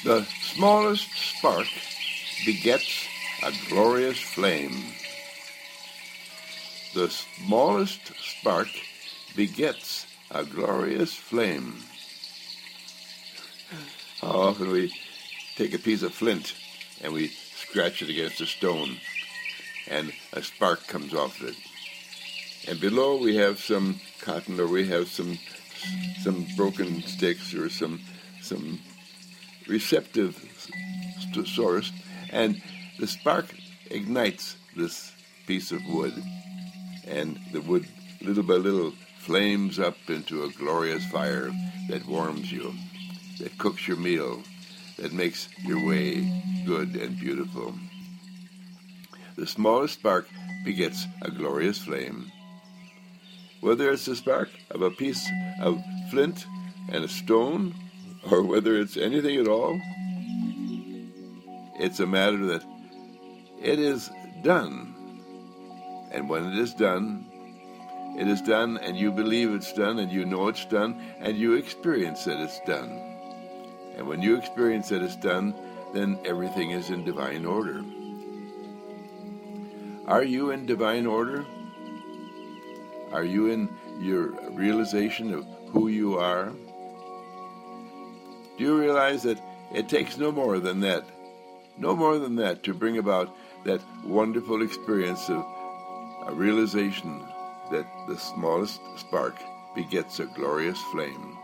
The smallest spark begets a glorious flame. The smallest spark begets a glorious flame. How often we take a piece of flint and we scratch it against a stone and a spark comes off it. And below we have some cotton, or we have some broken sticks, or some receptive source, and the spark ignites this piece of wood, and the wood, little by little, flames up into a glorious fire that warms you, that cooks your meal, that makes your way good and beautiful. The smallest spark begets a glorious flame. Whether it's the spark of a piece of flint and a stone, or whether it's anything at all, it's a matter that it is done. And when it is done, and you believe it's done, and you know it's done, and you experience that it's done. And when you experience that it's done, then everything is in divine order. Are you in divine order? Are you in your realization of who you are? Do you realize that it takes no more than that to bring about that wonderful experience of a realization that the smallest spark begets a glorious flame?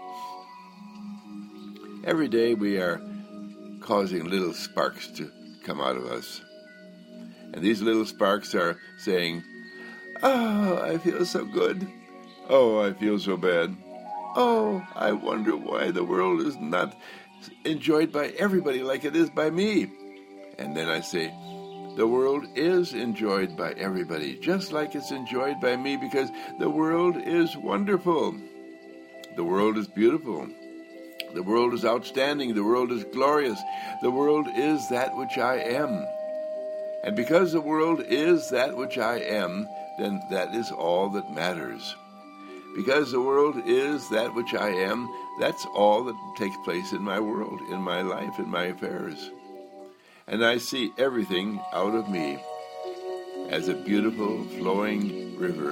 Every day we are causing little sparks to come out of us. And these little sparks are saying, "Oh, I feel so good. Oh, I feel so bad. Oh, I wonder why the world is not enjoyed by everybody like it is by me." And then I say, the world is enjoyed by everybody, just like it's enjoyed by me, because the world is wonderful. The world is beautiful. The world is outstanding. The world is glorious. The world is that which I am. And because the world is that which I am, then that is all that matters. Because the world is that which I am, that's all that takes place in my world, in my life, in my affairs. And I see everything out of me as a beautiful flowing river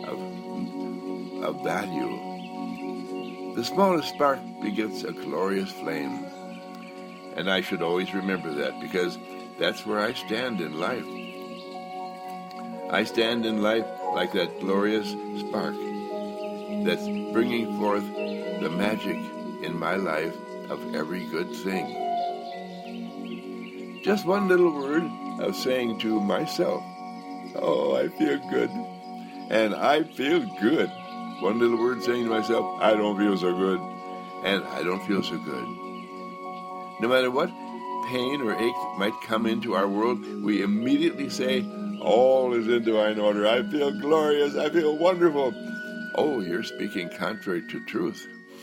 of value. The smallest spark begets a glorious flame. And I should always remember that, because that's where I stand in life. I stand in life like that glorious spark that's bringing forth the magic in my life of every good thing. Just one little word of saying to myself, "Oh, I feel good," and I feel good. One little word saying to myself, "I don't feel so good," and I don't feel so good. No matter what pain or ache might come into our world, we immediately say, "All is in divine order. I feel glorious. I feel wonderful." Oh, you're speaking contrary to truth.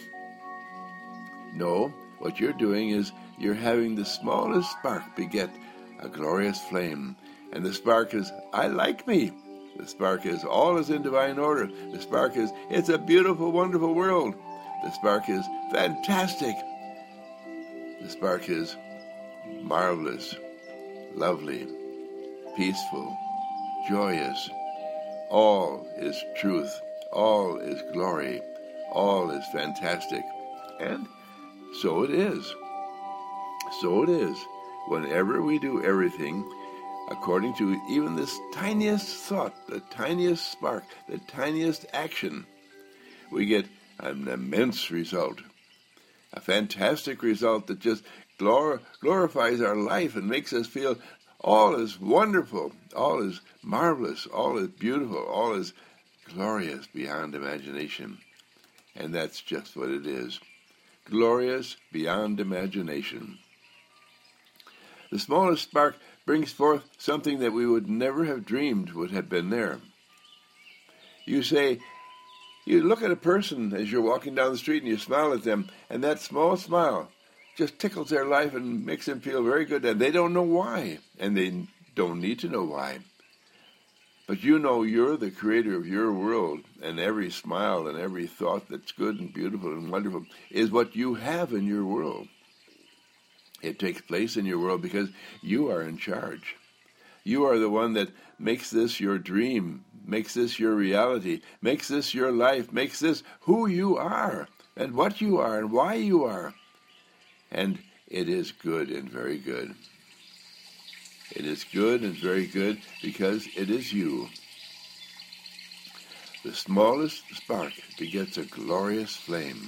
No, what you're doing is you're having the smallest spark beget a glorious flame. And the spark is, "I like me." The spark is, "All is in divine order." The spark is, "It's a beautiful, wonderful world." The spark is, "Fantastic." The spark is, "Marvelous, lovely, peaceful, joyous." All is truth. All is glory. All is fantastic. And so it is. So it is. Whenever we do everything according to even this tiniest thought, the tiniest spark, the tiniest action, we get an immense result. A fantastic result that just glorifies our life and makes us feel all is wonderful, all is marvelous, all is beautiful, all is glorious beyond imagination. And that's just what it is. Glorious beyond imagination. The smallest spark brings forth something that we would never have dreamed would have been there. You say, you look at a person as you're walking down the street and you smile at them, and that small smile just tickles their life and makes them feel very good, and they don't know why, and they don't need to know why. But you know you're the creator of your world, and every smile and every thought that's good and beautiful and wonderful is what you have in your world. It takes place in your world because you are in charge. You are the one that makes this your dream, makes this your reality, makes this your life, makes this who you are and what you are and why you are. And it is good and very good. It is good and very good because it is you. The smallest spark begets a glorious flame.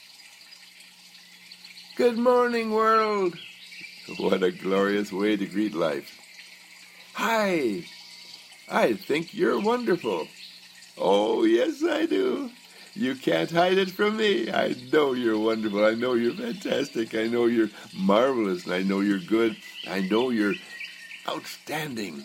Good morning, world! What a glorious way to greet life. Hi! I think you're wonderful. Oh, yes, I do. You can't hide it from me. I know you're wonderful. I know you're fantastic. I know you're marvelous. And I know you're good. I know you're outstanding.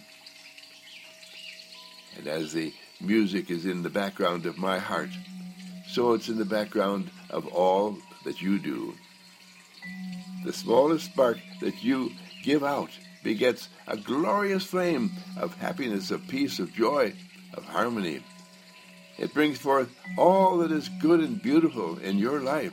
And as the music is in the background of my heart, so it's in the background of all that you do. The smallest spark that you give out begets a glorious flame of happiness, of peace, of joy, of harmony. It brings forth all that is good and beautiful in your life.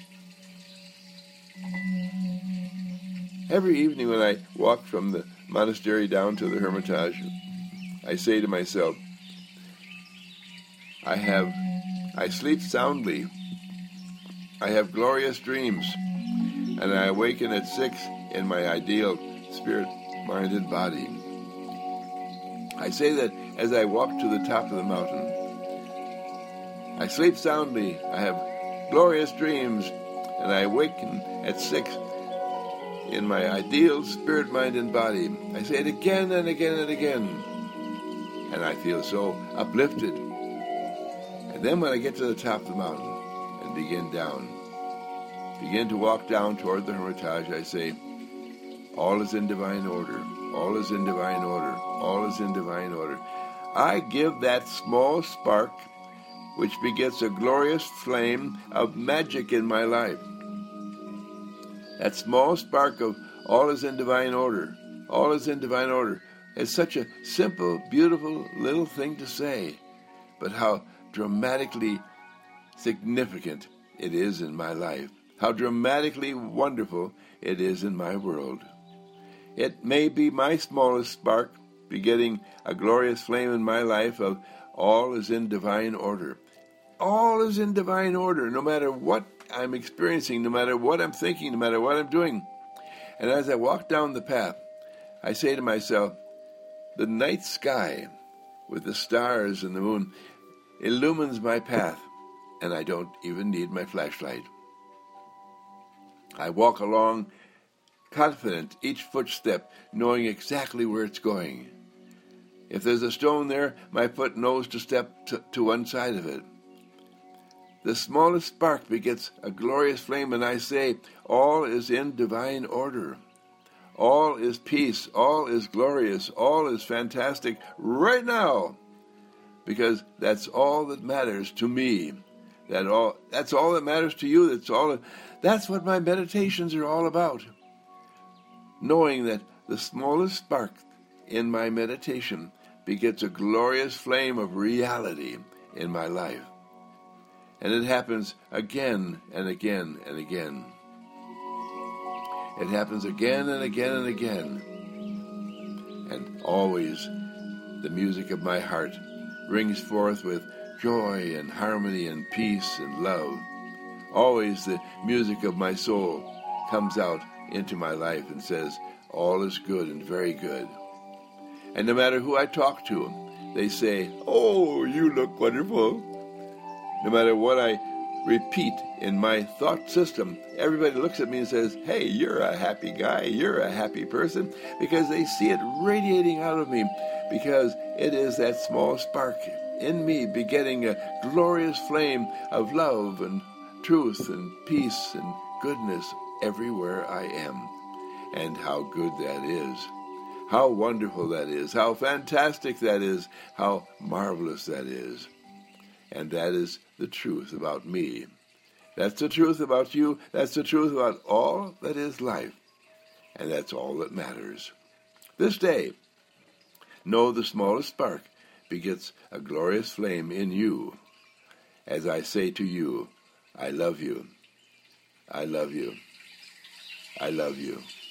Every evening when I walk from the monastery down to the Hermitage, I say to myself, I sleep soundly, I have glorious dreams, and I awaken at 6 in my ideal spirit, mind, and body. I say that as I walk to the top of the mountain. I sleep soundly, I have glorious dreams, and I awaken at 6 in my ideal spirit, mind, and body. I say it again and again and again, and I feel so uplifted. And then when I get to the top of the mountain and begin to walk down toward the Hermitage, I say, all is in divine order, all is in divine order, all is in divine order. I give that small spark which begets a glorious flame of magic in my life. That small spark of all is in divine order, all is in divine order. It's such a simple, beautiful little thing to say, but how dramatically significant it is in my life, how dramatically wonderful it is in my world. It may be my smallest spark begetting a glorious flame in my life of all is in divine order. All is in divine order, no matter what I'm experiencing, no matter what I'm thinking, no matter what I'm doing. And as I walk down the path, I say to myself, the night sky with the stars and the moon illumines my path, and I don't even need my flashlight. I walk along confident, each footstep knowing exactly where it's going. If there's a stone there, my foot knows to step to one side of it. The smallest spark begets a glorious flame, and I say, all is in divine order. All is peace, all is glorious, all is fantastic right now, because that's all that matters to me. That's all that matters to you. That's what my meditations are all about. Knowing that the smallest spark in my meditation begets a glorious flame of reality in my life. And it happens again and again and again. It happens again and again and again. And always the music of my heart rings forth with joy and harmony and peace and love. Always the music of my soul comes out into my life and says, all is good and very good. And no matter who I talk to, they say, oh, you look wonderful. No matter what I repeat in my thought system, everybody looks at me and says, hey, you're a happy guy, you're a happy person, because they see it radiating out of me, because it is that small spark in me begetting a glorious flame of love and truth and peace and goodness everywhere I am. And how good that is. How wonderful that is. How fantastic that is. How marvelous that is. And that is the truth about me. That's the truth about you. That's the truth about all that is life. And that's all that matters. This day, know the smallest spark begets a glorious flame in you. As I say to you, I love you. I love you. I love you.